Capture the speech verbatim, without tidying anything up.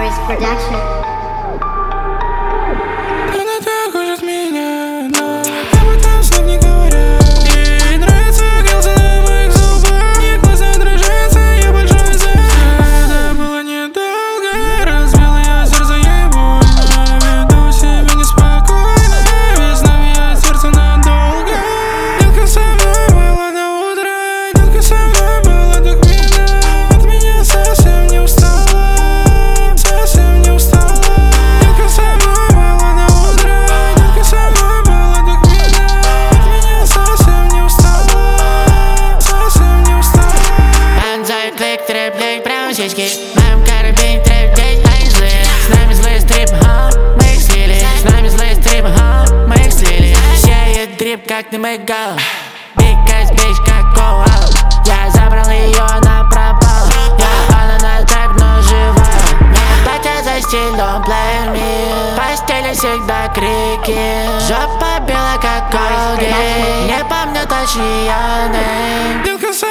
Virus Production. Она так хочет меня, но об этом слов не говорят. Ей нравится гелза на моих зубах. Мне глаза дрожатся, я большой за. Это было недолго, разбила я сердце, ей больно. Веду себя неспокойно, весна в сердце надолго. Детка со мной была до утра, детка со мной была до кмина. От меня совсем не устала, совсем не устала. Детка со мной была до утра, детка со мной была до кмина. От меня совсем не устала, совсем не устала. Банзай, клик, трэп, лейк, прямо сиськи. В моем карабине трэп, здесь они злые. С нами злые стрип, ха, мы их слили. С нами злые стрип, ха, мы их слили. Сеет дрип, как на мэгал. Big ass bitch, как коал. Я забрал ее, она пропала. Я ананас трэп, но жива. Мне платят за стиль, don't blame me. В постели всегда крики. Жопа белая, как колгейт. Не помню точнее ее name. Детка со